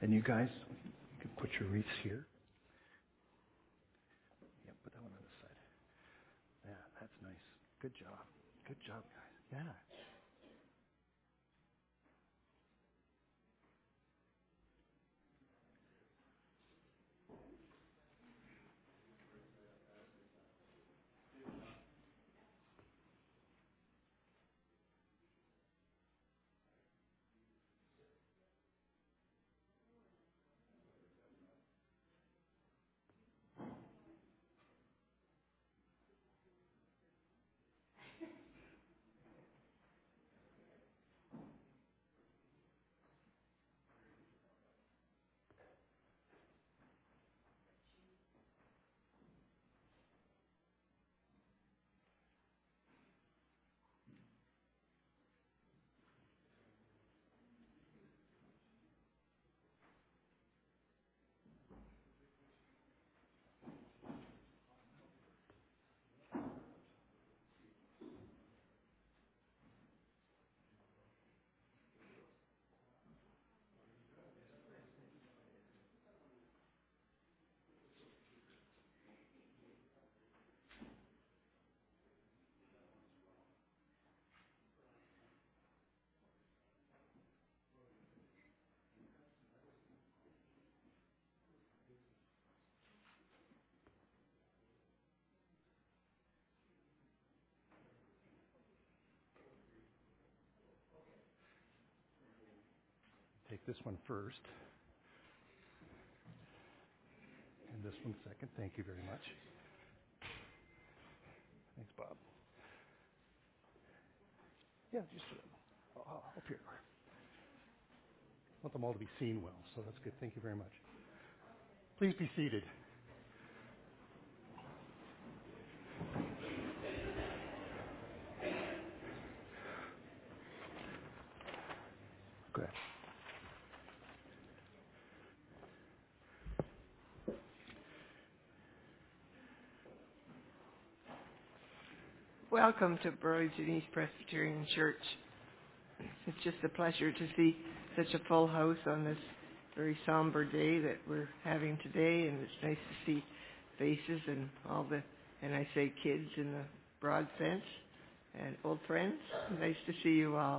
And you guys, you can put your wreaths here. Yeah, put that one on this side. Yeah, that's nice. Good job. Good job, guys. Yeah. Take this one first. And this one second. Thank you very much. Thanks, Bob. Yeah, just up here. I want them all to be seen well, so that's good. Thank you very much. Please be seated. Good. Welcome to Burlington East Presbyterian Church. It's just a pleasure to see such a full house on this very somber day that we're having today, and it's nice to see faces and and I say kids in the broad sense, and old friends. Nice to see you all.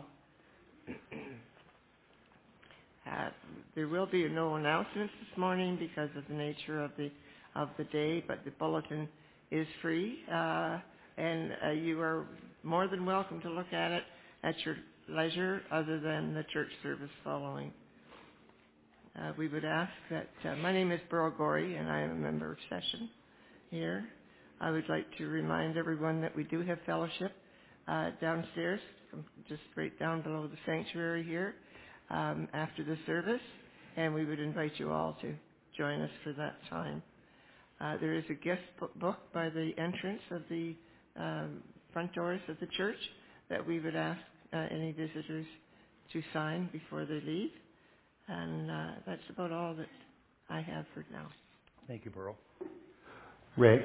There will be no announcements this morning because of the nature of the day, but the bulletin is free. And you are more than welcome to look at it at your leisure other than the church service following. We would ask that, my name is Burl Gorey and I am a member of session here. I would like to remind everyone that we do have fellowship downstairs, just right down below the sanctuary here after the service, and we would invite you all to join us for that time. There is a guest book by the entrance of the front doors of the church that we would ask any visitors to sign before they leave. And that's about all that I have for now. Thank you, Burl. Ray?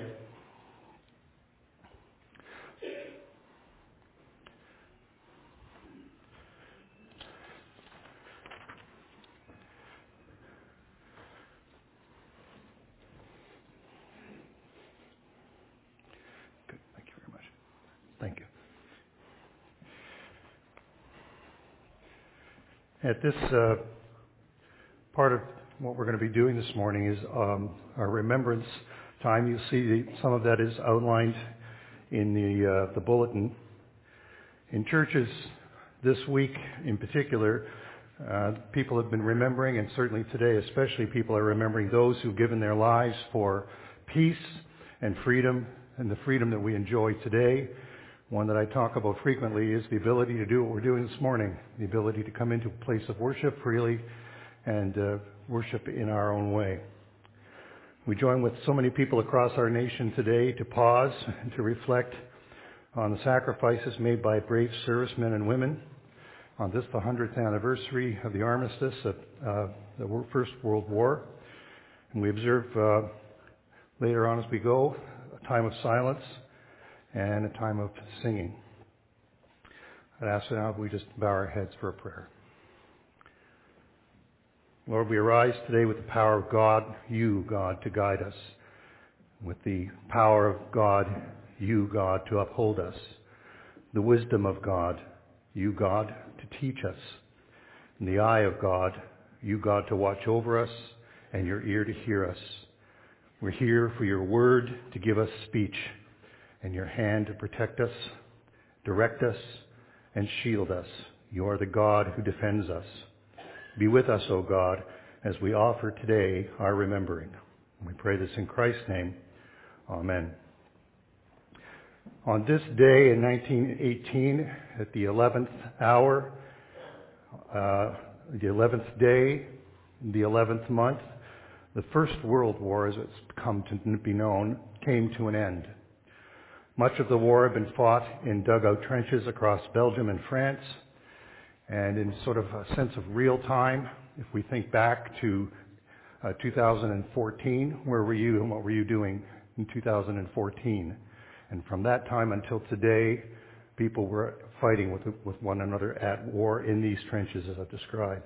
Good. Thank you very much. Thank you. At this part of what we're going to be doing this morning is our remembrance time. You'll see some of that is outlined in the bulletin. In churches this week in particular, people have been remembering, and certainly today especially, people are remembering those who've given their lives for peace and freedom, and the freedom that we enjoy today. One that I talk about frequently is the ability to do what we're doing this morning, the ability to come into a place of worship freely and worship in our own way. We join with so many people across our nation today to pause and to reflect on the sacrifices made by brave servicemen and women on this, the 100th anniversary of the armistice of the First World War. And we observe later on as we go a time of silence and a time of singing. I'd ask now if we just bow our heads for a prayer. Lord, we arise today with the power of God, you, God, to guide us. With the power of God, you, God, to uphold us. The wisdom of God, you, God, to teach us. And the eye of God, you, God, to watch over us, and your ear to hear us. We're here for your word to give us speech, and your hand to protect us, direct us, and shield us. You are the God who defends us. Be with us, O God, as we offer today our remembering. We pray this in Christ's name. Amen. On this day in 1918, at the 11th hour, the 11th day, the 11th month, the First World War, as it's come to be known, came to an end. Much of the war had been fought in dugout trenches across Belgium and France, and in sort of a sense of real time, if we think back to 2014, where were you and what were you doing in 2014? And from that time until today, people were fighting with one another at war in these trenches as I've described.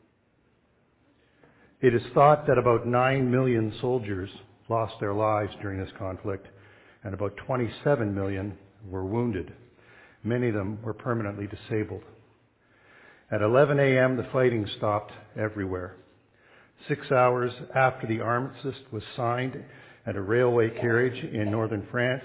It is thought that about 9 million soldiers lost their lives during this conflict, and about 27 million were wounded. Many of them were permanently disabled. At 11 a.m., the fighting stopped everywhere. 6 hours after the armistice was signed at a railway carriage in northern France,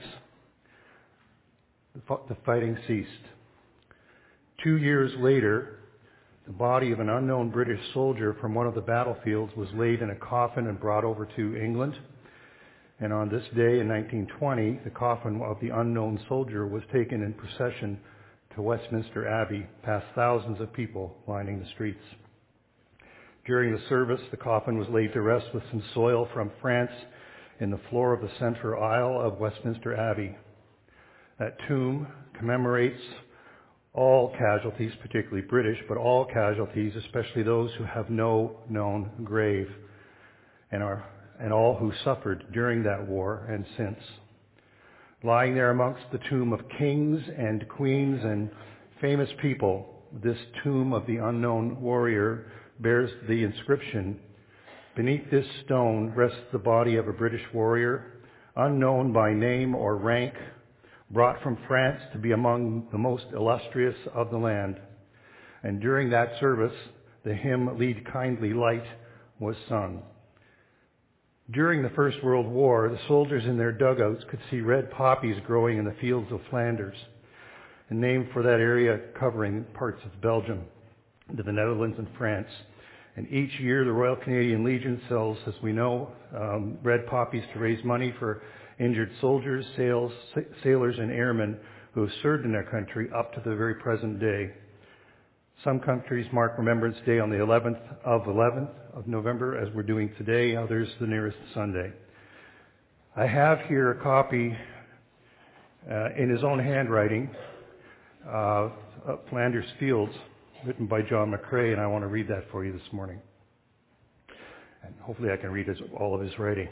the fighting ceased. 2 years later, the body of an unknown British soldier from one of the battlefields was laid in a coffin and brought over to England. And on this day in 1920, the coffin of the unknown soldier was taken in procession to Westminster Abbey, past thousands of people lining the streets. During the service, the coffin was laid to rest with some soil from France in the floor of the central aisle of Westminster Abbey. That tomb commemorates all casualties, particularly British, but all casualties, especially those who have no known grave, and all who suffered during that war and since. Lying there amongst the tomb of kings and queens and famous people, this tomb of the unknown warrior bears the inscription, "Beneath this stone rests the body of a British warrior, unknown by name or rank, brought from France to be among the most illustrious of the land." And during that service, the hymn "Lead Kindly Light" was sung. During the First World War, the soldiers in their dugouts could see red poppies growing in the fields of Flanders, a name for that area covering parts of Belgium, to the Netherlands and France. And each year, the Royal Canadian Legion sells, as we know, red poppies to raise money for injured soldiers, sailors, and airmen who have served in their country up to the very present day. Some countries mark Remembrance Day on the 11th of November, as we're doing today, others the nearest Sunday. I have here a copy in his own handwriting of Flanders Fields, written by John McCrae, and I want to read that for you this morning. And hopefully I can read all of his writing.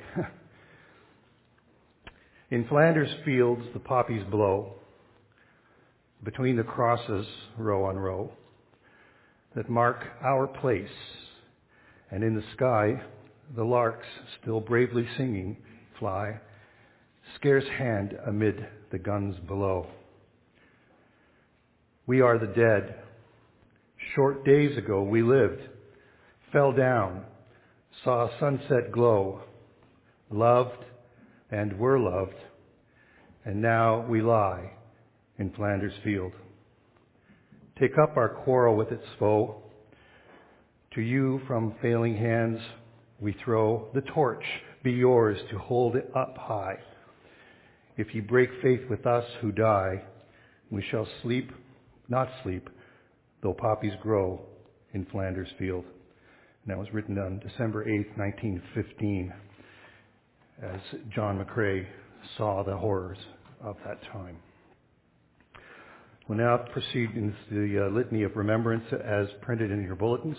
In Flanders Fields, the poppies blow between the crosses, row on row, that mark our place. And in the sky, the larks, still bravely singing, fly, scarce hand amid the guns below. We are the dead. Short days ago we lived, fell down, saw a sunset glow, loved and were loved, and now we lie in Flanders Field. Take up our quarrel with its foe. To you from failing hands we throw the torch, be yours to hold it up high. If ye break faith with us who die, we shall sleep, not sleep, though poppies grow in Flanders Field. And that was written on December 8th, 1915, as John McCrae saw the horrors of that time. We'll now proceed into the Litany of Remembrance as printed in your bulletins.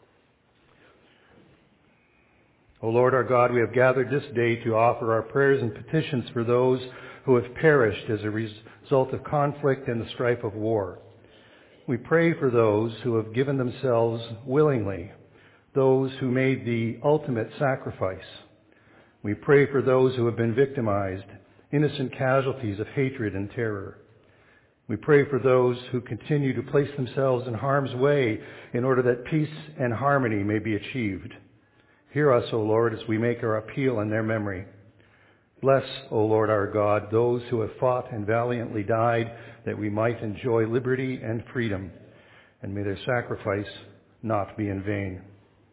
O Lord our God, we have gathered this day to offer our prayers and petitions for those who have perished as a result of conflict and the strife of war. We pray for those who have given themselves willingly those who made the ultimate sacrifice. We pray for those who have been victimized, innocent casualties of hatred and terror. We pray for those who continue to place themselves in harm's way in order that peace and harmony may be achieved. Hear us, O Lord, as we make our appeal in their memory. Bless, O Lord our God, those who have fought and valiantly died that we might enjoy liberty and freedom, and may their sacrifice not be in vain.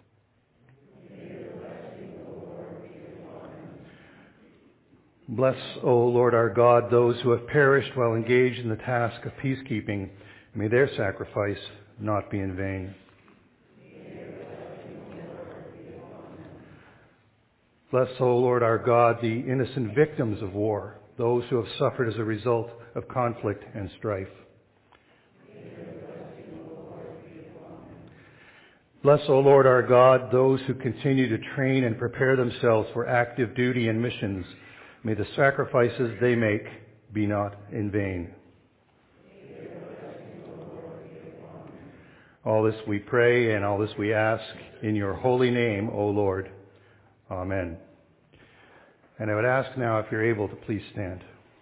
Bless, O Lord our God, those who have perished while engaged in the task of peacekeeping. May their sacrifice not be in vain. Bless, O Lord our God, the innocent victims of war, those who have suffered as a result of conflict and strife. Bless, O Lord our God, those who continue to train and prepare themselves for active duty and missions. May the sacrifices they make be not in vain. All this we pray and all this we ask in your holy name, O Lord. Amen. And I would ask now if you're able to please stand.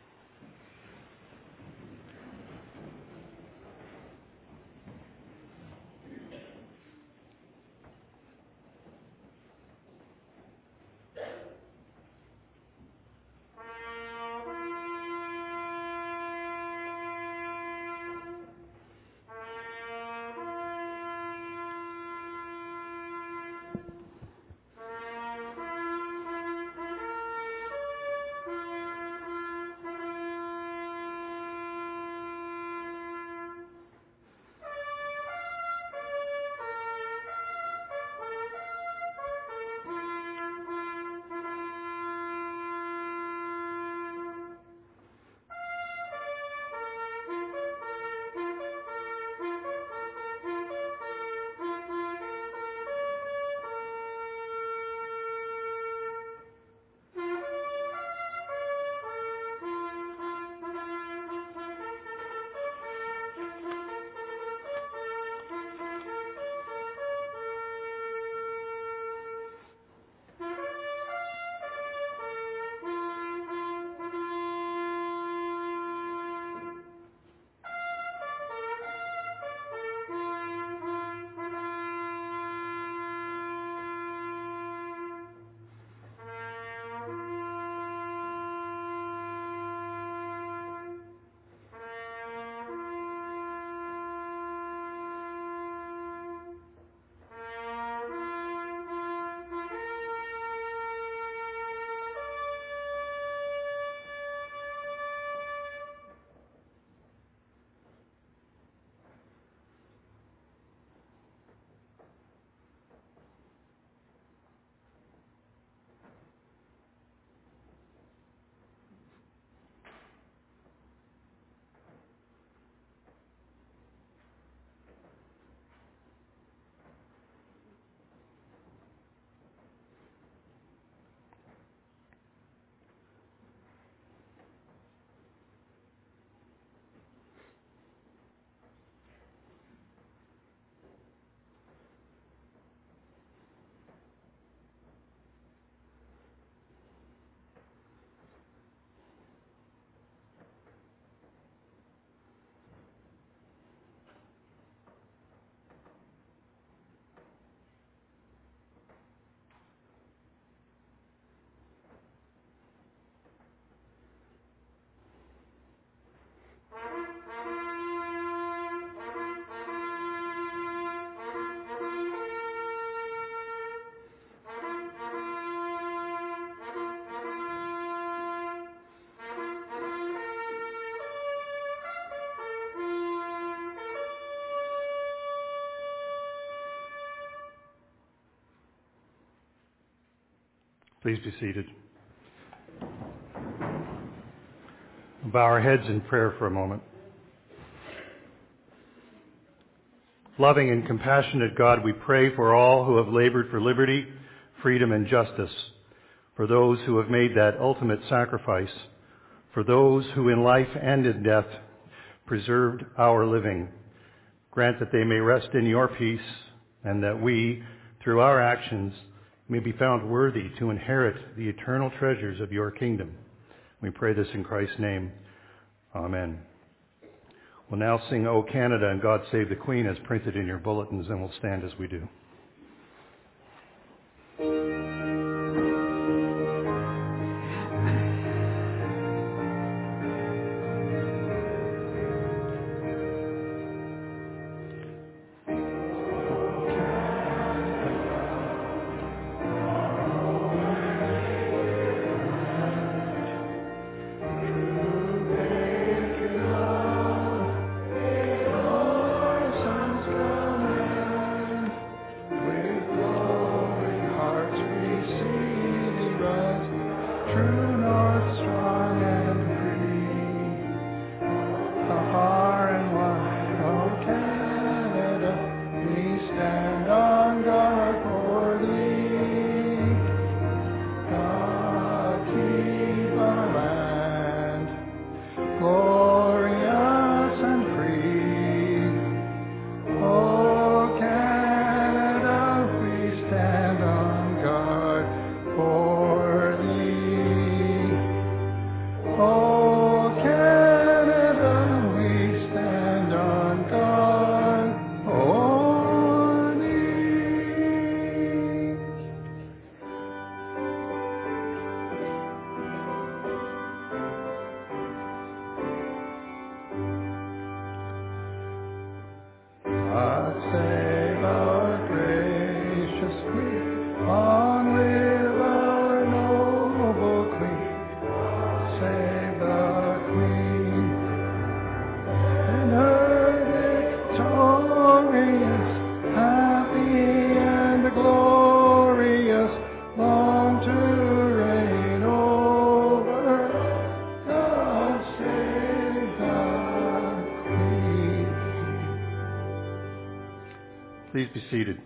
Please be seated. Bow our heads in prayer for a moment. Loving and compassionate God, we pray for all who have labored for liberty, freedom, and justice, for those who have made that ultimate sacrifice, for those who in life and in death preserved our living. Grant that they may rest in your peace, and that we, through our actions, may be found worthy to inherit the eternal treasures of your kingdom. We pray this in Christ's name. Amen. We'll now sing O Canada and God Save the Queen as printed in your bulletins, and we'll stand as we do. Please be seated.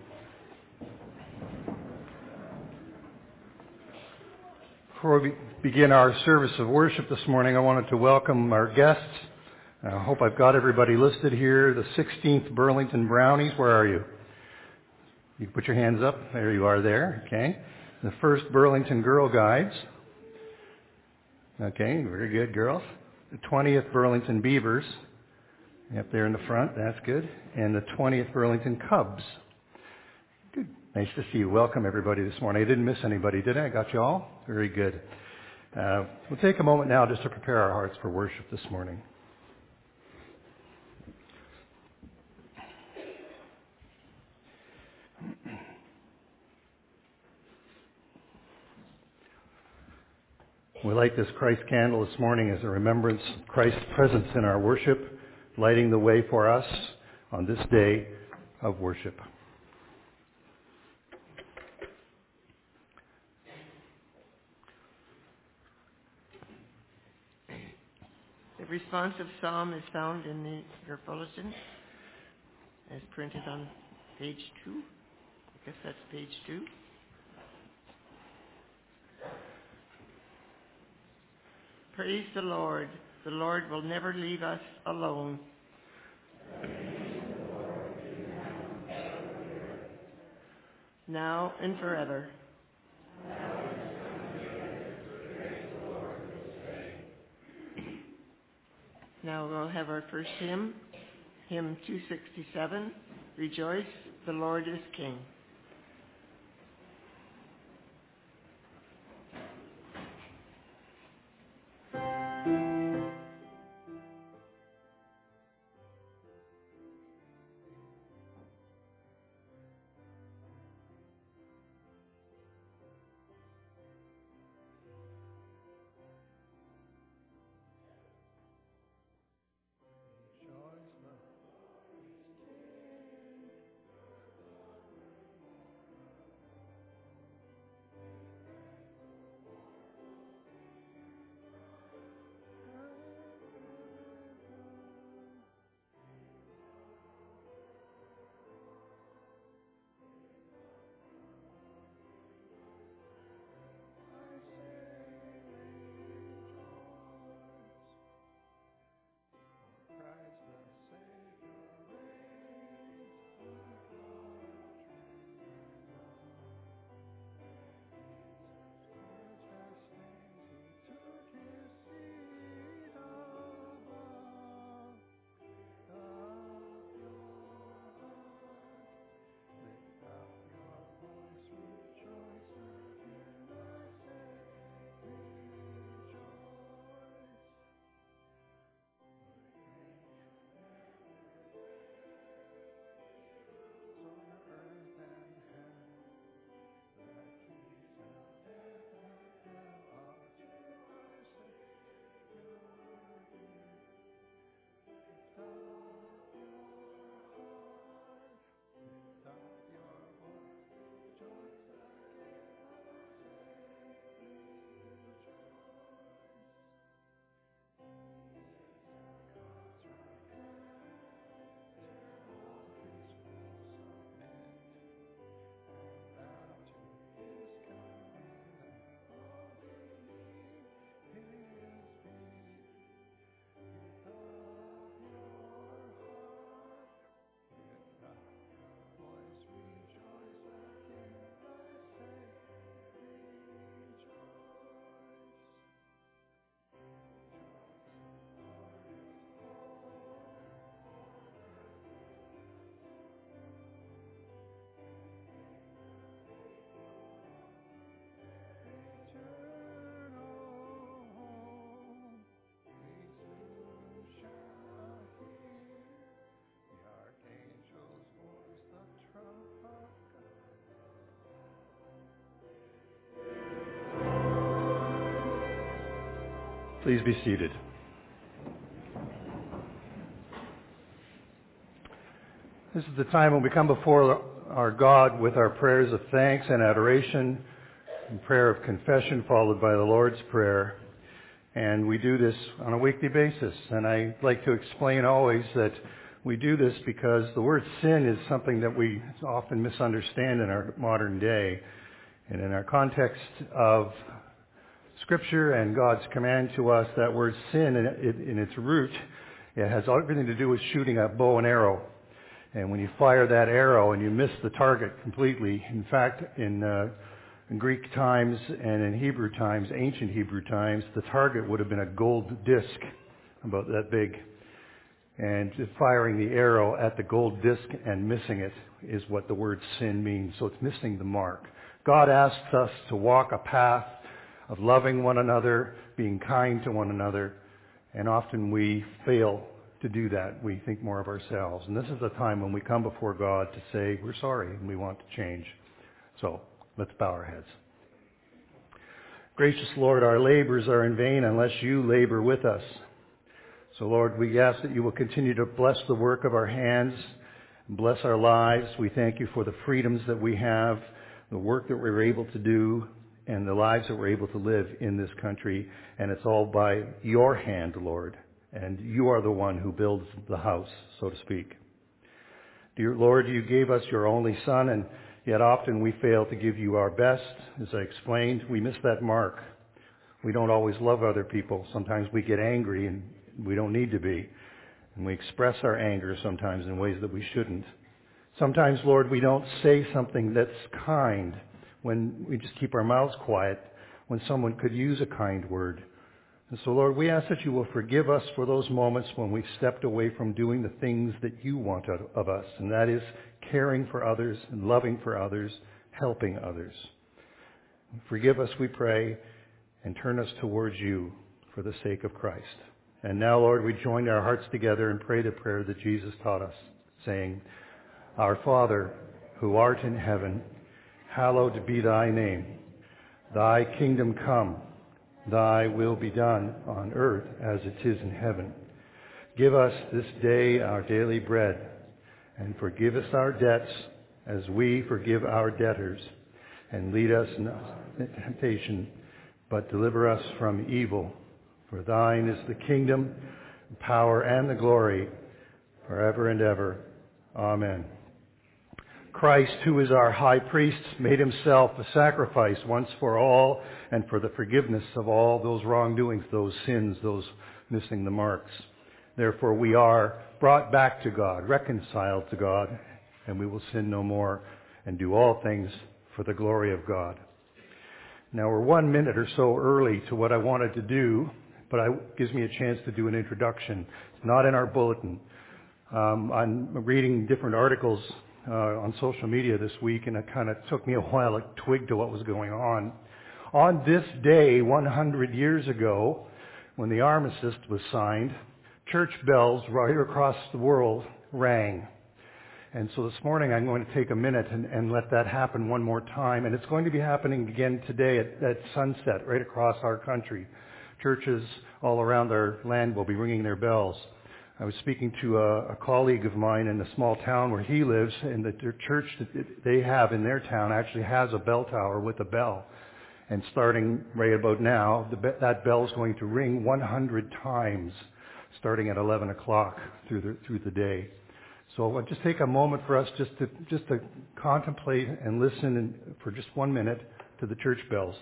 Before we begin our service of worship this morning, I wanted to welcome our guests. I hope I've got everybody listed here. The 16th Burlington Brownies, where are you? You can put your hands up. There you are there. Okay. The 1st Burlington Girl Guides. Okay, very good, girls. The 20th Burlington Beavers. Up there in the front, that's good. And the 20th Burlington Cubs. Good. Nice to see you. Welcome, everybody, this morning. I didn't miss anybody, did I? I got you all? Very good. We'll take a moment now just to prepare our hearts for worship this morning. We light this Christ candle this morning as a remembrance of Christ's presence in our worship, lighting the way for us on this day of worship. The responsive psalm is found in your bulletin as printed on page 2. I guess that's page 2. Praise the Lord. The Lord will never leave us alone. Now and forever. Now we'll have our first hymn, hymn 267, Rejoice, the Lord is King. Please be seated. This is the time when we come before our God with our prayers of thanks and adoration, and prayer of confession followed by the Lord's Prayer. And we do this on a weekly basis. And I like to explain always that we do this because the word sin is something that we often misunderstand in our modern day. And in our context of Scripture and God's command to us, that word sin in its root, it has everything to do with shooting a bow and arrow. And when you fire that arrow and you miss the target completely, in fact, in Greek times and in Hebrew times, ancient Hebrew times, the target would have been a gold disc about that big. And just firing the arrow at the gold disc and missing it is what the word sin means. So it's missing the mark. God asks us to walk a path of loving one another, being kind to one another, and often we fail to do that. We think more of ourselves. And this is the time when we come before God to say we're sorry and we want to change. So let's bow our heads. Gracious Lord, our labors are in vain unless you labor with us. So Lord, we ask that you will continue to bless the work of our hands, bless our lives. We thank you for the freedoms that we have, the work that we're able to do, and the lives that we're able to live in this country. And it's all by your hand, Lord. And you are the one who builds the house, so to speak. Dear Lord, you gave us your only Son, and yet often we fail to give you our best. As I explained, we miss that mark. We don't always love other people. Sometimes we get angry, and we don't need to be. And we express our anger sometimes in ways that we shouldn't. Sometimes, Lord, we don't say something that's kind when we just keep our mouths quiet when someone could use a kind word. And so, Lord, we ask that you will forgive us for those moments when we've stepped away from doing the things that you want of us, and that is caring for others and loving for others, helping others. Forgive us, we pray, and turn us towards you for the sake of Christ. And now, Lord, we join our hearts together and pray the prayer that Jesus taught us, saying, Our Father, who art in heaven, hallowed be thy name. Thy kingdom come. Thy will be done on earth as it is in heaven. Give us this day our daily bread, and forgive us our debts as we forgive our debtors. And lead us not into temptation, but deliver us from evil. For thine is the kingdom, the power, and the glory, forever and ever. Amen. Christ, who is our high priest, made himself a sacrifice once for all and for the forgiveness of all those wrongdoings, those sins, those missing the marks. Therefore, we are brought back to God, reconciled to God, and we will sin no more and do all things for the glory of God. Now, we're 1 minute or so early to what I wanted to do, but it gives me a chance to do an introduction. It's not in our bulletin. I'm reading different articles on social media this week, and it kind of took me a while to twig to what was going on. On this day, 100 years ago, when the armistice was signed, church bells right across the world rang. And so this morning I'm going to take a minute and let that happen one more time. And it's going to be happening again today at sunset right across our country. Churches all around our land will be ringing their bells. I was speaking to a colleague of mine in the small town where he lives, and the church that they have in their town actually has a bell tower with a bell. And starting right about now, that bell is going to ring 100 times, starting at 11 o'clock through the day. So I'll just take a moment for us just to contemplate and listen for just 1 minute to the church bells.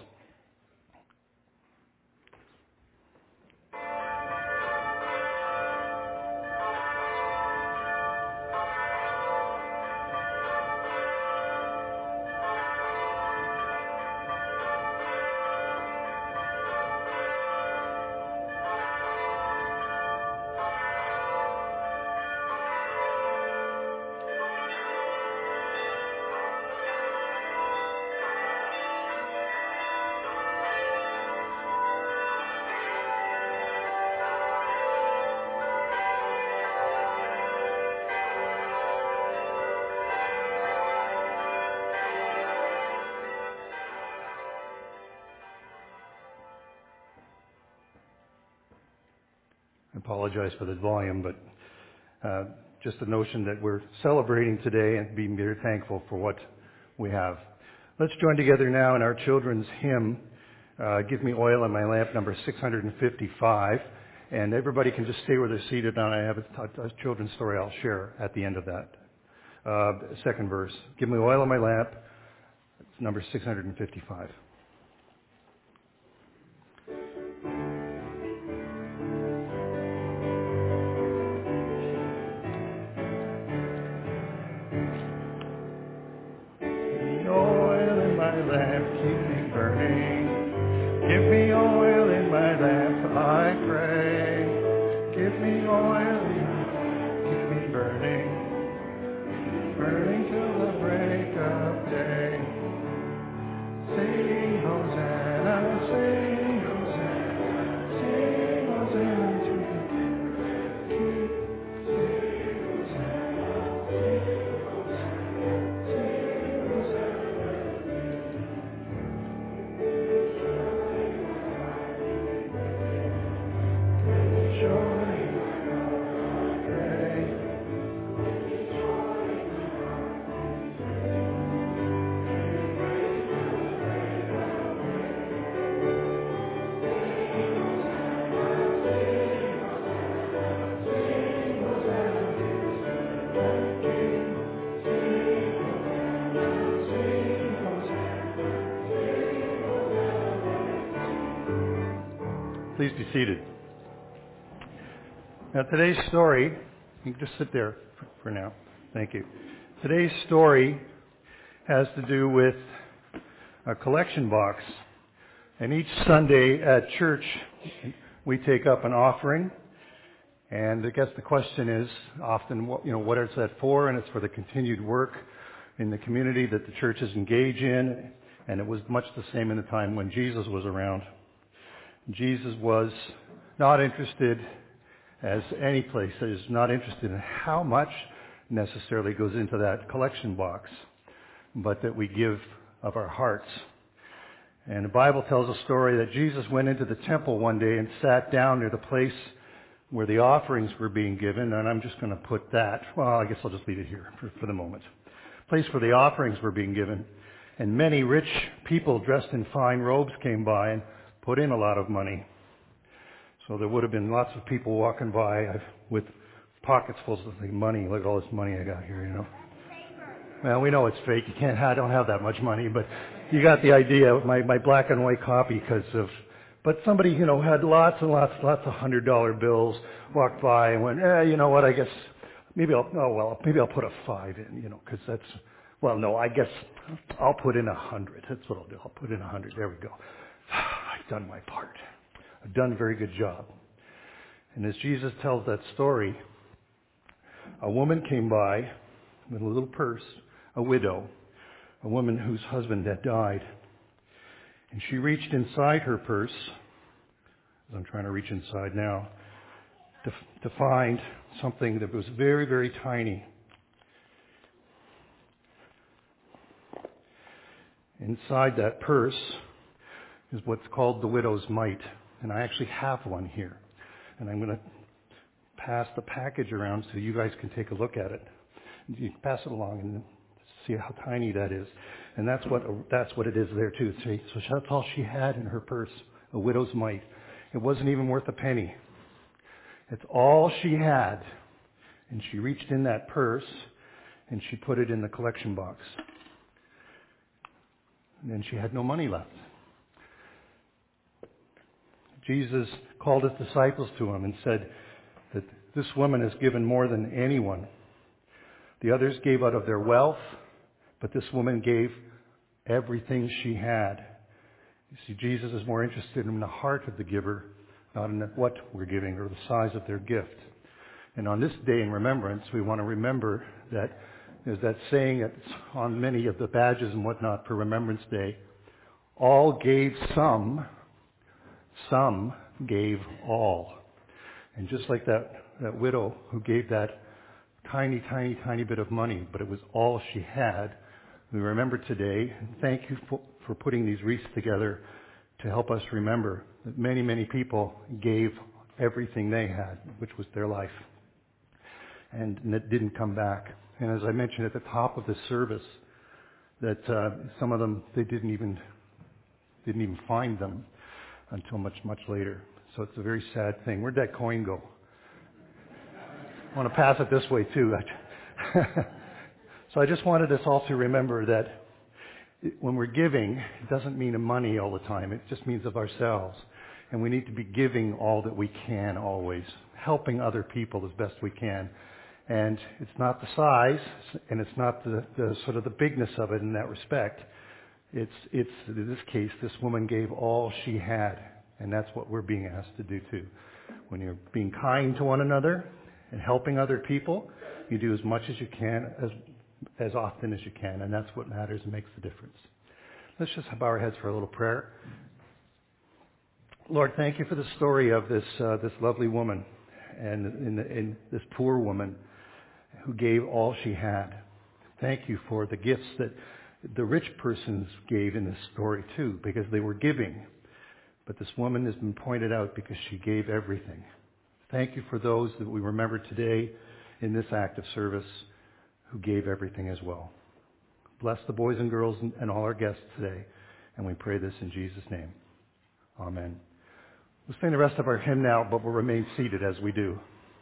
apologize for the volume, but just the notion that we're celebrating today and being very thankful for what we have. Let's join together now in our children's hymn, Give Me Oil in My Lamp, number 655. And everybody can just stay where they're seated, and I have a children's story I'll share at the end of that. Second verse. Give me oil in my lamp. It's number 655. Oil in my lamp, keep me burning. Give me oil in my lamp, I pray. Give me oil, keep me burning, burning till the break of day. Sing Hosanna, sing Hosanna, sing Hosanna to the King. Sing Hosanna, sing Hosanna, sing Hosanna. Please be seated. Now today's story, you can just sit there for now. Thank you. Today's story has to do with a collection box. And each Sunday at church, we take up an offering. And I guess the question is often, what is that for? And it's for the continued work in the community that the churches engage in. And it was much the same in the time when Jesus was around. Jesus was not interested, as any place is not interested in how much necessarily goes into that collection box, but that we give of our hearts. And the Bible tells a story that Jesus went into the temple one day and sat down near the place where the offerings were being given, and I'm just going to put that, I guess I'll just leave it here for the moment. Place where the offerings were being given, and many rich people dressed in fine robes came by and put in a lot of money. So there would have been lots of people walking by with pockets full of money. Look at all this money I got here, Well, we know it's fake. I don't have that much money, but you got the idea. My black and white copy but somebody, had lots and lots of $100 bills, walked by and went, you know what, I guess, maybe I'll put a 5 in, because I guess I'll put in 100. That's what I'll do. I'll put in 100. There we go. I've done my part. I've done a very good job. And as Jesus tells that story, a woman came by with a little purse, a widow, a woman whose husband had died. And she reached inside her purse, as I'm trying to reach inside now, to find something that was very, very tiny. Inside that purse is what's called the widow's mite. And I actually have one here. And I'm going to pass the package around so you guys can take a look at it. You can pass it along and see how tiny that is. And that's what it is there too. See? So that's all she had in her purse, a widow's mite. It wasn't even worth a penny. It's all she had. And she reached in that purse and she put it in the collection box. And then she had no money left. Jesus called his disciples to him and said that this woman has given more than anyone. The others gave out of their wealth, but this woman gave everything she had. You see, Jesus is more interested in the heart of the giver, not in what we're giving or the size of their gift. And on this day in remembrance, we want to remember that there's that saying that's on many of the badges and whatnot for Remembrance Day. All gave some gave all. And just like that widow who gave that tiny, tiny, tiny bit of money, but it was all she had, we remember today. And thank you for putting these wreaths together to help us remember that many, many people gave everything they had, which was their life. And it didn't come back. And as I mentioned at the top of the service, that some of them, they didn't even find them until much, much later. So it's a very sad thing. Where'd that coin go? I want to pass it this way too. So I just wanted us all to remember that when we're giving, it doesn't mean of money all the time. It just means of ourselves. And we need to be giving all that we can always, helping other people as best we can. And it's not the size, and it's not the sort of the bigness of it in that respect. It's in this case, this woman gave all she had, and that's what we're being asked to do too. When you're being kind to one another and helping other people, you do as much as you can, as often as you can, and that's what matters and makes the difference. Let's just bow our heads for a little prayer. Lord, thank you for the story of this lovely woman and this poor woman who gave all she had. Thank you for the gifts that the rich persons gave in this story too, because they were giving. But this woman has been pointed out because she gave everything. Thank you for those that we remember today in this act of service who gave everything as well. Bless the boys and girls and all our guests today, and we pray this in Jesus' name. Amen. We'll sing the rest of our hymn now, but we'll remain seated as we do.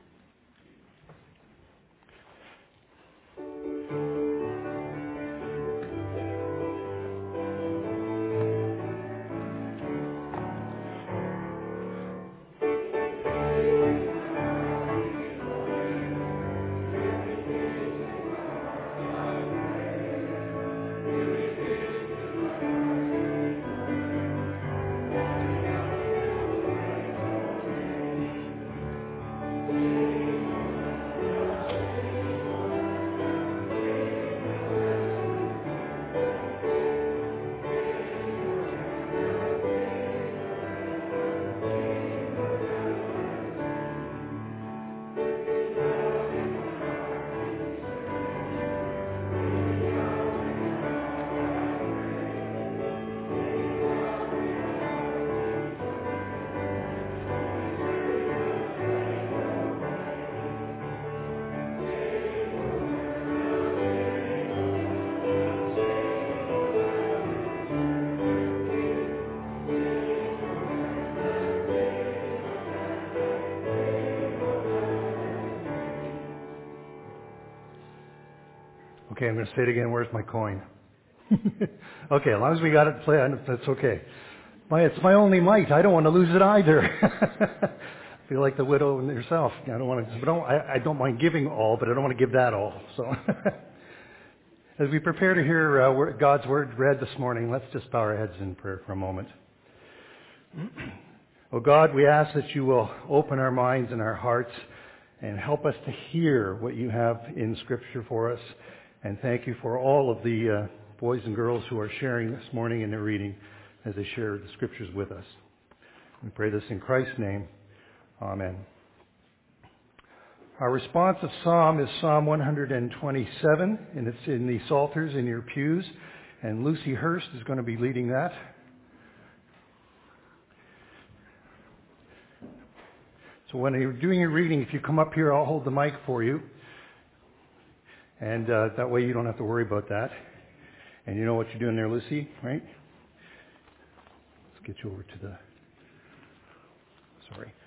Okay, I'm going to say it again. Where's my coin? Okay, as long as we got it planned, that's okay. It's my only mite. I don't want to lose it either. I feel like the widow and herself. I don't want to. I don't mind giving all, but I don't want to give that all. So, as we prepare to hear God's word read this morning, let's just bow our heads in prayer for a moment. Oh God, we ask that you will open our minds and our hearts and help us to hear what you have in Scripture for us. And thank you for all of the boys and girls who are sharing this morning in their reading as they share the Scriptures with us. We pray this in Christ's name. Amen. Our responsive psalm is Psalm 127, and it's in the Psalters in your pews. And Lucy Hurst is going to be leading that. So when you're doing your reading, if you come up here, I'll hold the mic for you. And that way you don't have to worry about that. And you know what you're doing there, Lucy, right? Let's get you over to the... Sorry.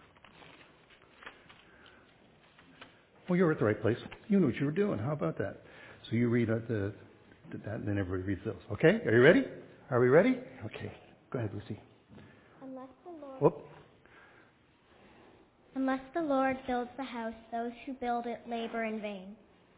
Well, you're at the right place. You knew what you were doing. How about that? So you read that, and then everybody reads those. Okay? Are you ready? Are we ready? Okay. Go ahead, Lucy. Unless the Lord builds the house, those who build it labor in vain.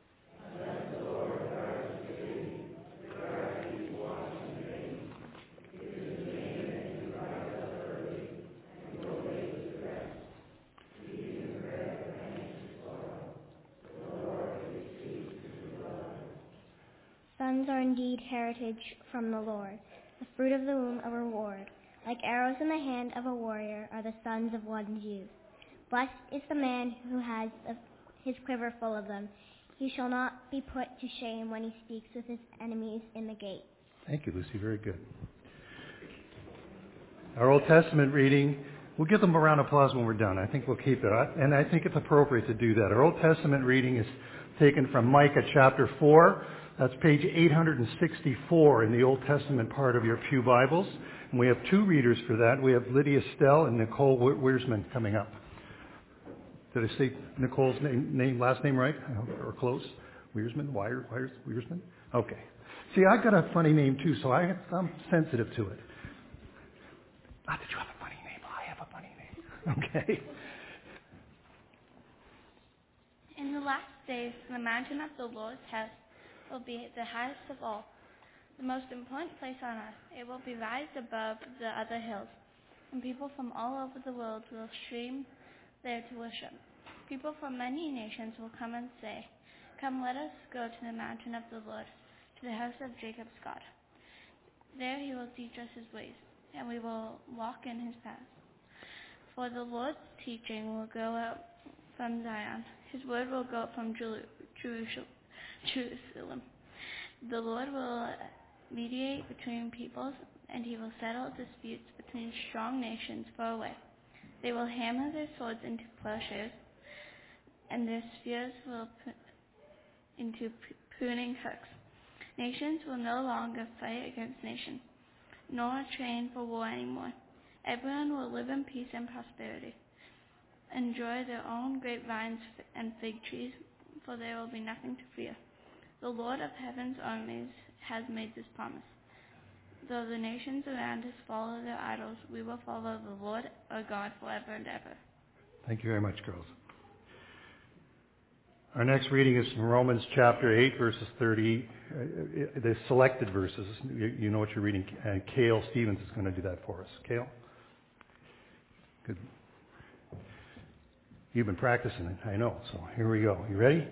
Sons are indeed heritage from the Lord, the fruit of the womb a reward. Like arrows in the hand of a warrior are the sons of one's youth. Blessed is the man who has his quiver full of them. He shall not be put to shame when he speaks with his enemies in the gate. Thank you, Lucy. Very good. Our Old Testament reading We'll give them a round of applause when we're done. I think we'll keep it. And I think it's appropriate to do that. Our Old Testament reading is taken from Micah chapter 4. That's page 864 in the Old Testament part of your pew Bibles. And we have two readers for that. We have Lydia Stell and Nicole Wiersman coming up. Did I say Nicole's last name right? Or close? Wiersman? Wiersman? Okay. See, I've got a funny name too, so I'm sensitive to it. Not that you have a funny name. I have a funny name. Okay. In the last days, the mountain of the Lord's house will be the highest of all, the most important place on earth. It will be raised above the other hills, and people from all over the world will stream there to worship. People from many nations will come and say, "Come, let us go to the mountain of the Lord, to the house of Jacob's God. There he will teach us his ways, and we will walk in his paths. For the Lord's teaching will go out from Zion. His word will go up from Jerusalem. The Lord will mediate between peoples, and he will settle disputes between strong nations far away. They will hammer their swords into plowshares, and their spears will into pruning hooks. Nations will no longer fight against nation, nor train for war anymore. Everyone will live in peace and prosperity, enjoy their own grapevines and fig trees, for there will be nothing to fear. The Lord of heaven's armies has made this promise. Though the nations around us follow their idols, we will follow the Lord our God forever and ever." Thank you very much, girls. Our next reading is from Romans chapter 8, verses 30, the selected verses. You know what you're reading. Cale Stevens is going to do that for us. Cale? Good. You've been practicing it, I know. So here we go. You ready?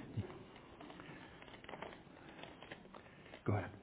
Go ahead.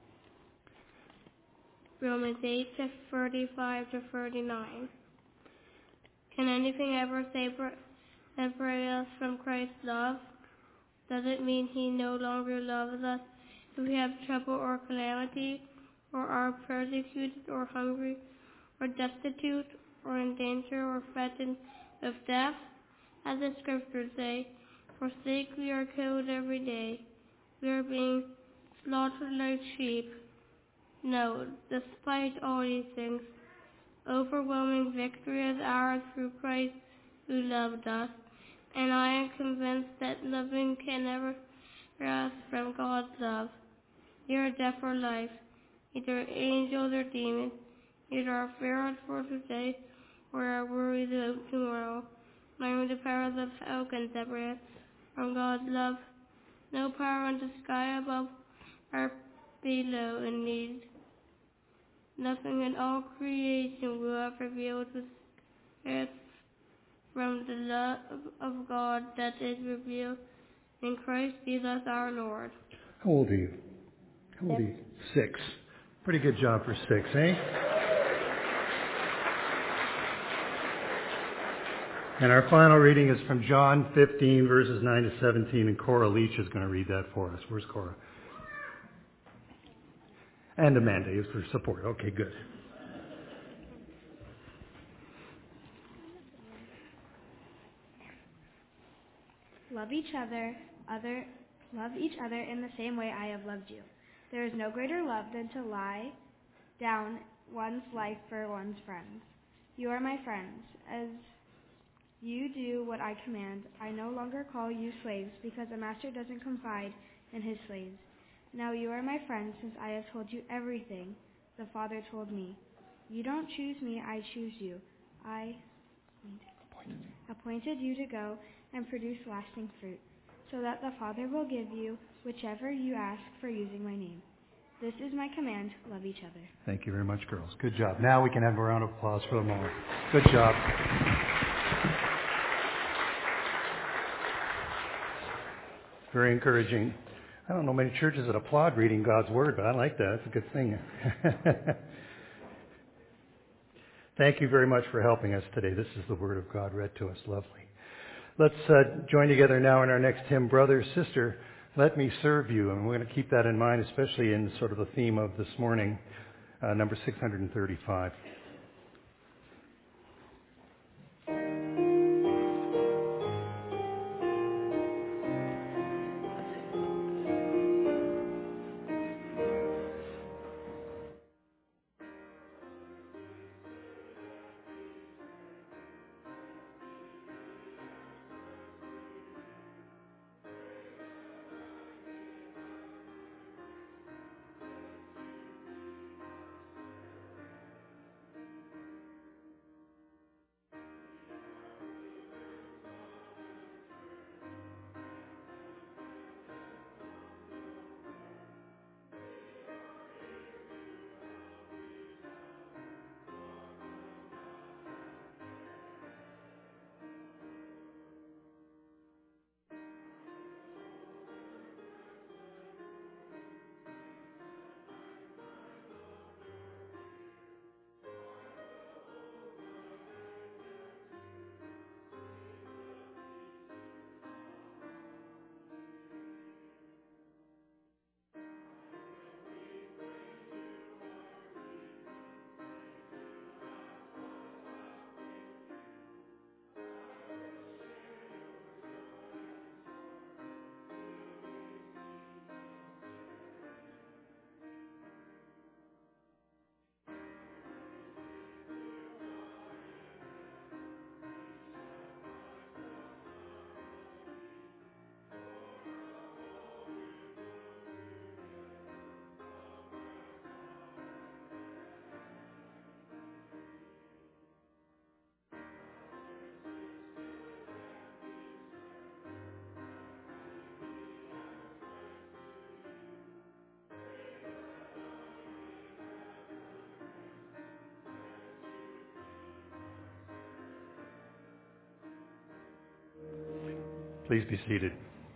Romans 8, 35 to 39. Can anything ever separate us from Christ's love? Does it mean he no longer loves us if we have trouble or calamity, or are persecuted, or hungry, or destitute, or in danger, or threatened with death? As the scriptures say, "For sake we are killed every day. We are being slaughtered like sheep." No, despite all these things, overwhelming victory is ours through Christ who loved us, and I am convinced that nothing can ever separate us from God's love. Neither death or life, neither angels or demons, neither our fears for today or our worries about tomorrow, nor the powers of hell can separate us from God's love. No power in the sky above or below in need. Nothing in all creation will ever be able to separate us from the love of God that is revealed in Christ Jesus our Lord. How old are you? How old are you? 6. Pretty good job for 6, eh? And our final reading is from John 15, verses 9 to 17, and Cora Leach is going to read that for us. Where's Cora? And Amanda is for support. Okay, good. Love each other in the same way I have loved you. There is no greater love than to lay down one's life for one's friends. You are my friends. As you do what I command, I no longer call you slaves, because a master doesn't confide in his slaves. Now you are my friends, since I have told you everything the Father told me. You don't choose me, I choose you. I appointed you to go and produce lasting fruit, so that the Father will give you whichever you ask for using my name. This is my command, love each other. Thank you very much, girls. Good job. Now we can have a round of applause for them all. Good job. Very encouraging. I don't know many churches that applaud reading God's Word, but I like that. It's a good thing. Thank you very much for helping us today. This is the Word of God read to us. Lovely. Let's join together now in our next hymn, Brother, Sister, Let Me Serve You. And we're going to keep that in mind, especially in sort of the theme of this morning, number 635. Please be seated.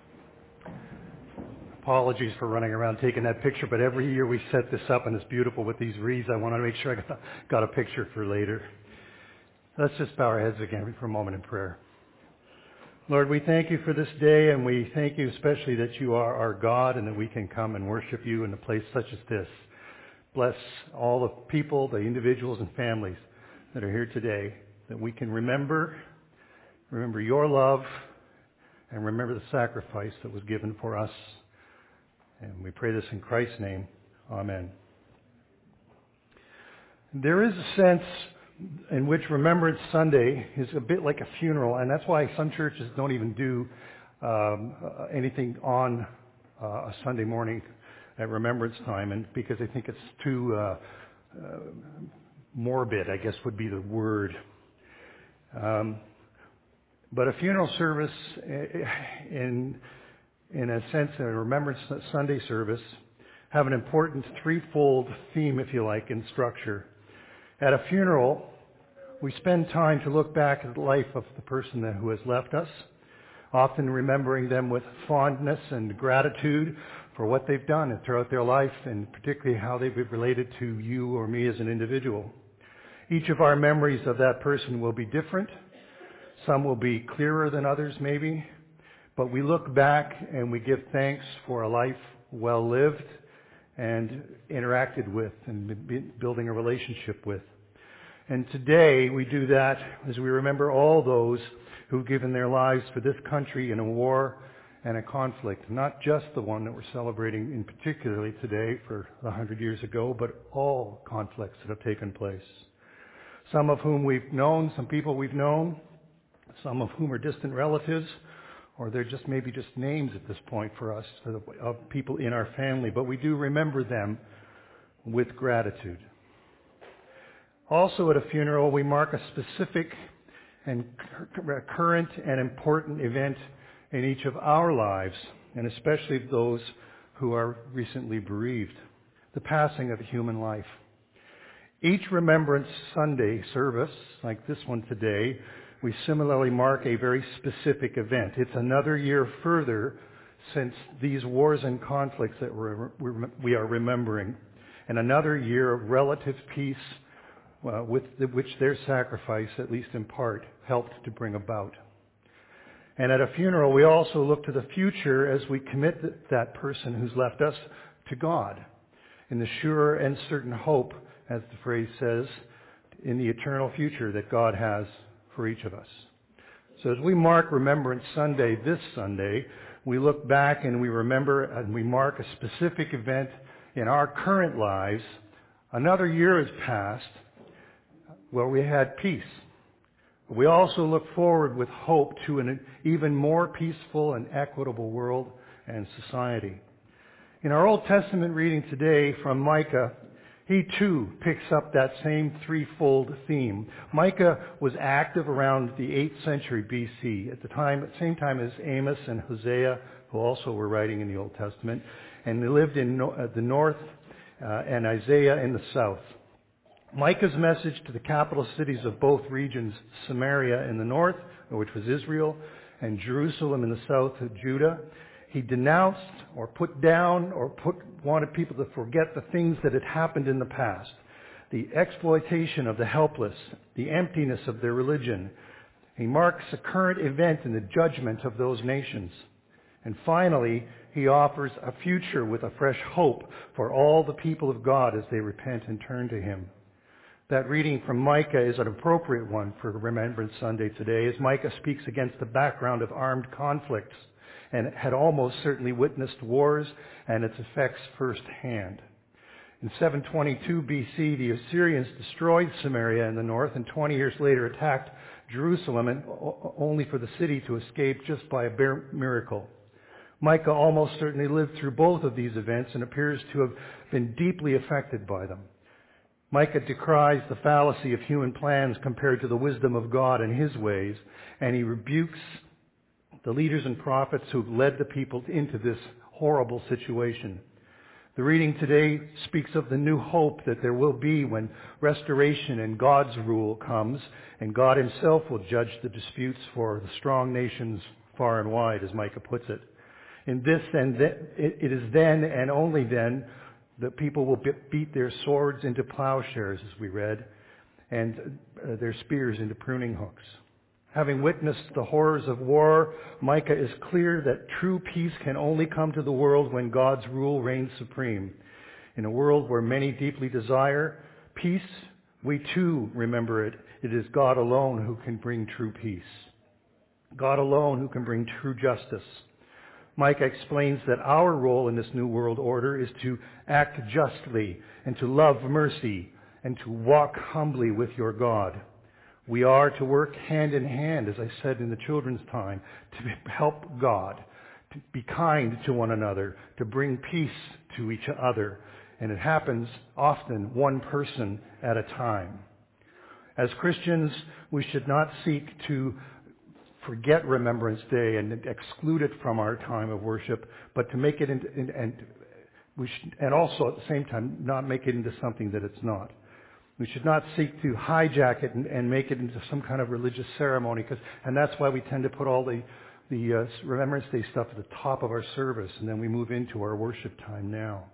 Apologies for running around taking that picture, but every year we set this up and it's beautiful with these wreaths. I want to make sure I got a picture for later. Let's just bow our heads again for a moment in prayer. Lord, we thank you for this day, and we thank you especially that you are our God and that we can come and worship you in a place such as this. Bless all the people, the individuals and families that are here today, that we can remember your love and remember the sacrifice that was given for us. And we pray this in Christ's name. Amen. There is a sense in which Remembrance Sunday is a bit like a funeral, and that's why some churches don't even do anything on a Sunday morning at Remembrance time, and because they think it's too morbid, I guess would be the word. But a funeral service, in a sense, a Remembrance Sunday service, have an important threefold theme, if you like, in structure. At a funeral, we spend time to look back at the life of the person who has left us, often remembering them with fondness and gratitude for what they've done throughout their life, and particularly how they've related to you or me as an individual. Each of our memories of that person will be different. Some will be clearer than others, maybe. But we look back and we give thanks for a life well lived and interacted with and building a relationship with. And today we do that as we remember all those who've given their lives for this country in a war and a conflict, not just the one that we're celebrating in particularly today for 100 years ago, but all conflicts that have taken place. Some of whom we've known, some people we've known, some of whom are distant relatives, or they're just maybe just names at this point for us of people in our family, but we do remember them with gratitude. Also at a funeral, we mark a specific and current and important event in each of our lives, and especially those who are recently bereaved, the passing of a human life. Each Remembrance Sunday service, like this one today, we similarly mark a very specific event. It's another year further since these wars and conflicts that we are remembering, and another year of relative peace with which their sacrifice, at least in part, helped to bring about. And at a funeral, we also look to the future as we commit that person who's left us to God, in the sure and certain hope, as the phrase says, in the eternal future that God has for each of us. So as we mark Remembrance Sunday this Sunday, we look back and we remember and we mark a specific event in our current lives. Another year has passed where we had peace. We also look forward with hope to an even more peaceful and equitable world and society. In our Old Testament reading today from Micah, he too picks up that same threefold theme. Micah was active around the 8th century BC, at the same time as Amos and Hosea, who also were writing in the Old Testament, and they lived in the north and Isaiah in the south. Micah's message to the capital cities of both regions, Samaria in the north, which was Israel, and Jerusalem in the south of Judah, he denounced or put down or wanted people to forget the things that had happened in the past, the exploitation of the helpless, the emptiness of their religion. He marks a current event in the judgment of those nations. And finally, he offers a future with a fresh hope for all the people of God as they repent and turn to him. That reading from Micah is an appropriate one for Remembrance Sunday today, as Micah speaks against the background of armed conflicts and had almost certainly witnessed wars and its effects firsthand. In 722 BC, the Assyrians destroyed Samaria in the north and 20 years later attacked Jerusalem, and only for the city to escape just by a bare miracle. Micah almost certainly lived through both of these events and appears to have been deeply affected by them. Micah decries the fallacy of human plans compared to the wisdom of God and his ways, and he rebukes the leaders and prophets who've led the people into this horrible situation. The reading today speaks of the new hope that there will be when restoration and God's rule comes, and God himself will judge the disputes for the strong nations far and wide, as Micah puts it. In this and it is then and only then that people will beat their swords into plowshares, as we read, and their spears into pruning hooks. Having witnessed the horrors of war, Micah is clear that true peace can only come to the world when God's rule reigns supreme. In a world where many deeply desire peace, we too remember it. It is God alone who can bring true peace. God alone who can bring true justice. Micah explains that our role in this new world order is to act justly and to love mercy and to walk humbly with your God. We are to work hand in hand, as I said in the children's time, to help God, to be kind to one another, to bring peace to each other. And it happens often one person at a time. As Christians, we should not seek to forget Remembrance Day and exclude it from our time of worship, but to make it and also at the same time not make it into something that it's not. We should not seek to hijack it and make it into some kind of religious ceremony, and that's why we tend to put all the Remembrance Day stuff at the top of our service, and then we move into our worship time now.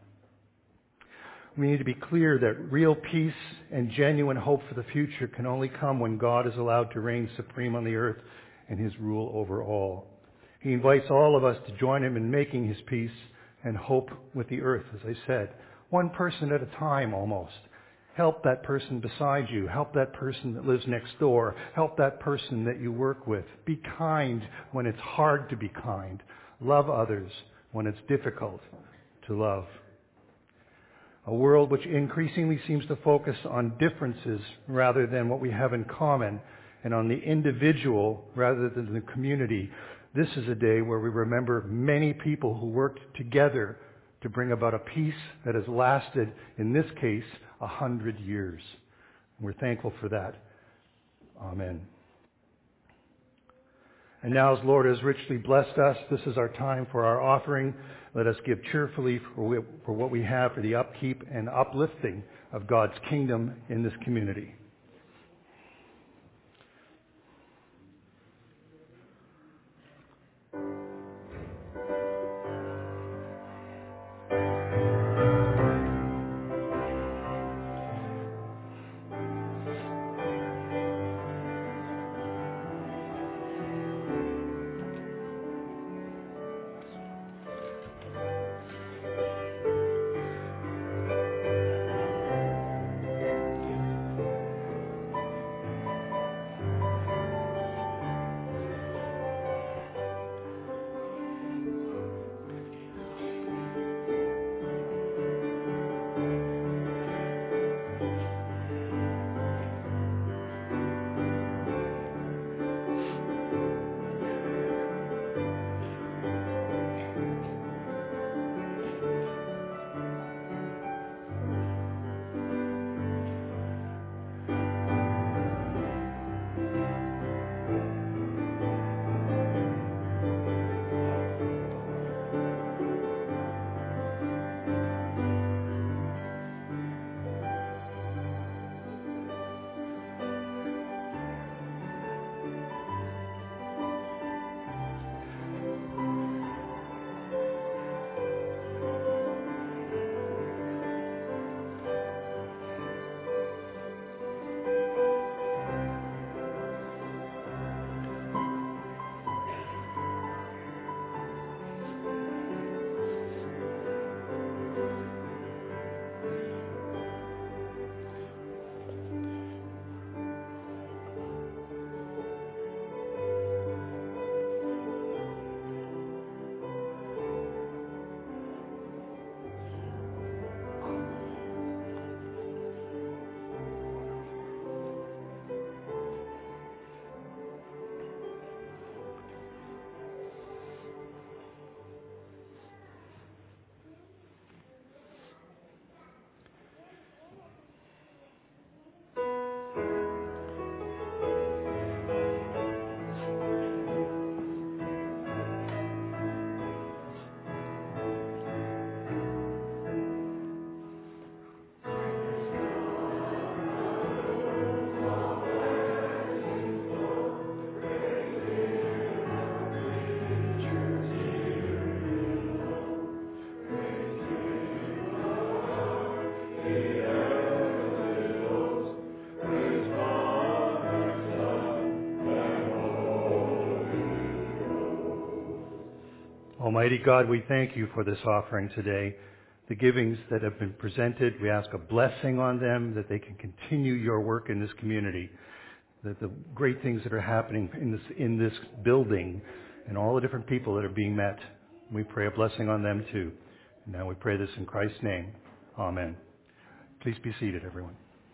We need to be clear that real peace and genuine hope for the future can only come when God is allowed to reign supreme on the earth and his rule over all. He invites all of us to join him in making his peace and hope with the earth, as I said, one person at a time almost. Help that person beside you. Help that person that lives next door. Help that person that you work with. Be kind when it's hard to be kind. Love others when it's difficult to love. A world which increasingly seems to focus on differences rather than what we have in common, and on the individual rather than the community. This is a day where we remember many people who worked together to bring about a peace that has lasted, in this case, 100 years. We're thankful for that. Amen. And now, as the Lord has richly blessed us, this is our time for our offering. Let us give cheerfully for what we have for the upkeep and uplifting of God's kingdom in this community. Almighty God, we thank you for this offering today. The givings that have been presented, we ask a blessing on them, that they can continue your work in this community, that the great things that are happening in this building and all the different people that are being met, we pray a blessing on them too. And now we pray this in Christ's name. Amen. Please be seated, everyone.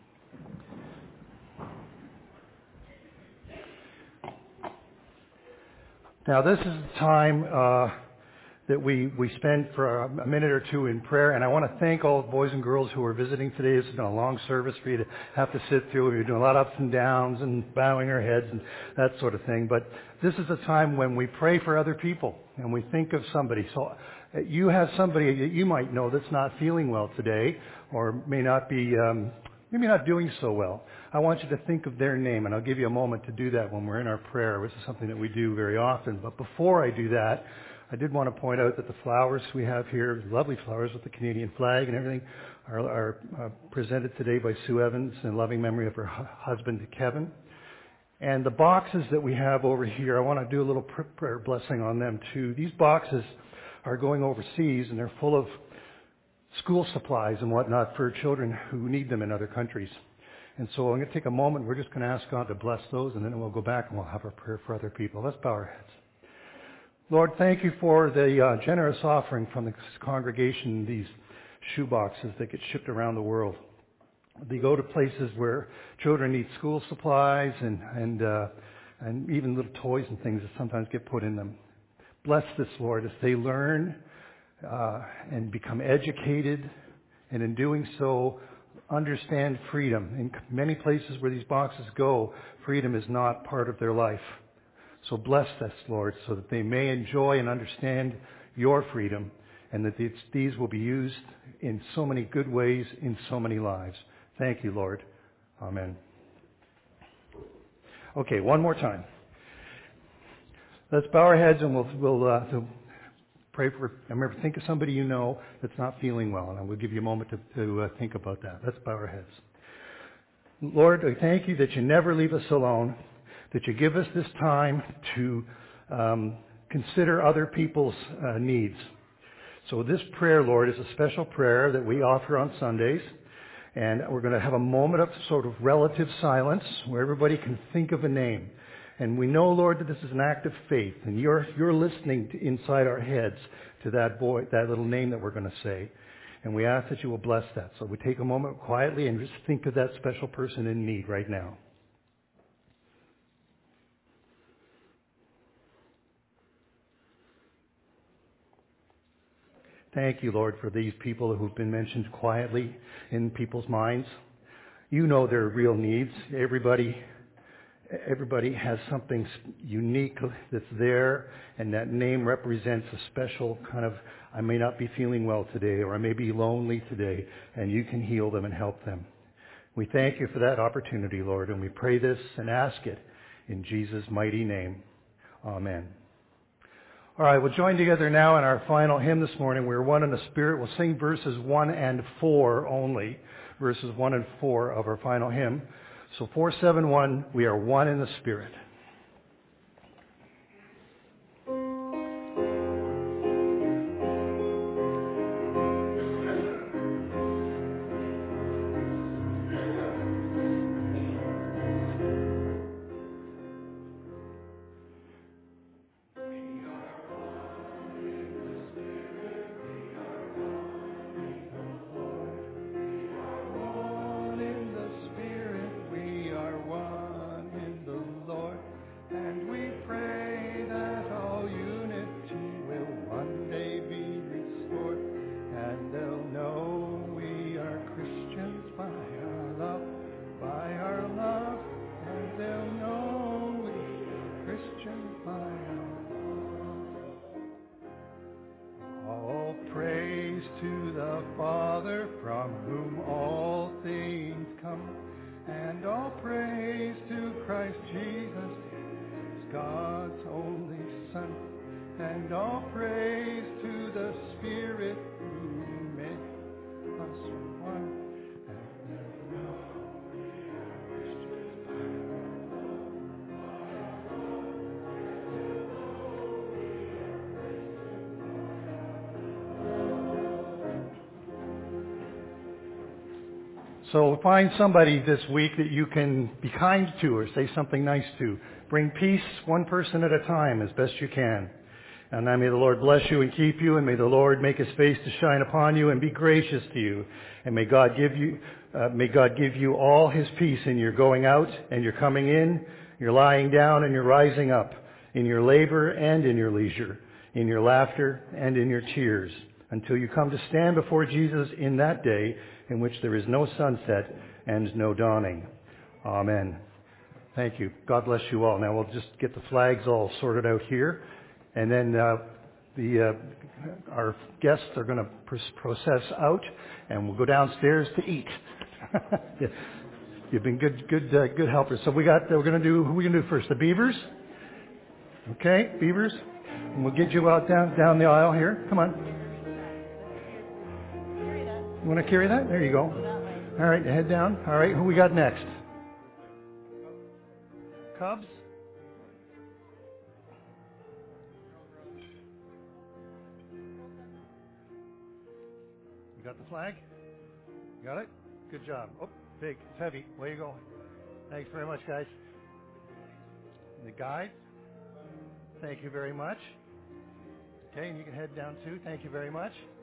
Now this is the time that we spend for a minute or two in prayer, and I want to thank all the boys and girls who are visiting today. It's been a long service for you to have to sit through. We're doing a lot of ups and downs and bowing our heads and that sort of thing. But this is a time when we pray for other people and we think of somebody. So you have somebody that you might know that's not feeling well today, or may not be, maybe not doing so well. I want you to think of their name, and I'll give you a moment to do that when we're in our prayer, which is something that we do very often. But before I do that, I did want to point out that the flowers we have here, lovely flowers with the Canadian flag and everything, are presented today by Sue Evans in loving memory of her husband, Kevin. And the boxes that we have over here, I want to do a little prayer blessing on them too. These boxes are going overseas, and they're full of school supplies and whatnot for children who need them in other countries. And so I'm going to take a moment. We're just going to ask God to bless those, and then we'll go back and we'll have our prayer for other people. Let's bow our heads. Lord, thank you for the generous offering from the congregation, these shoe boxes that get shipped around the world. They go to places where children need school supplies and even little toys and things that sometimes get put in them. Bless this, Lord, as they learn and become educated, and in doing so, understand freedom. In many places where these boxes go, freedom is not part of their life. So bless us, Lord, so that they may enjoy and understand your freedom, and that these will be used in so many good ways in so many lives. Thank you, Lord. Amen. Okay, one more time. Let's bow our heads, and we'll pray for. Remember, think of somebody you know that's not feeling well, and I will give you a moment to think about that. Let's bow our heads. Lord, I thank you that you never leave us alone, that you give us this time to consider other people's needs. So this prayer, Lord, is a special prayer that we offer on Sundays, and we're going to have a moment of sort of relative silence where everybody can think of a name. And we know, Lord, that this is an act of faith, and you're listening inside our heads to that little name that we're going to say. And we ask that you will bless that. So we take a moment quietly and just think of that special person in need right now. Thank you, Lord, for these people who've been mentioned quietly in people's minds. You know their real needs. Everybody has something unique that's there, and that name represents a special kind of, I may not be feeling well today, or I may be lonely today, and you can heal them and help them. We thank you for that opportunity, Lord, and we pray this and ask it in Jesus' mighty name. Amen. All right, we'll join together now in our final hymn this morning. We're one in the Spirit. We'll sing verses 1 and 4 only, verses 1 and 4 of our final hymn. So 471, we are one in the Spirit. So find somebody this week that you can be kind to or say something nice to. Bring peace one person at a time as best you can. And now may the Lord bless you and keep you, and may the Lord make his face to shine upon you and be gracious to you. And may God give you all his peace in your going out and your coming in, your lying down and your rising up, in your labor and in your leisure, in your laughter and in your tears, until you come to stand before Jesus in that day in which there is no sunset and no dawning. Amen. Thank you. God bless you all. Now we'll just get the flags all sorted out here. And then our guests are going to process out, and we'll go downstairs to eat. You've been good helpers. So who are we going to do first? The Beavers? Okay, Beavers. And we'll get you out down the aisle here. Come on. You want to carry that? There you go. All right, head down. All right, who we got next? Cubs? Got the flag? Got it? Good job. Oh, big. It's heavy. Way you go. Thanks very much, guys. And the guide? Thank you very much. Okay, and you can head down too. Thank you very much.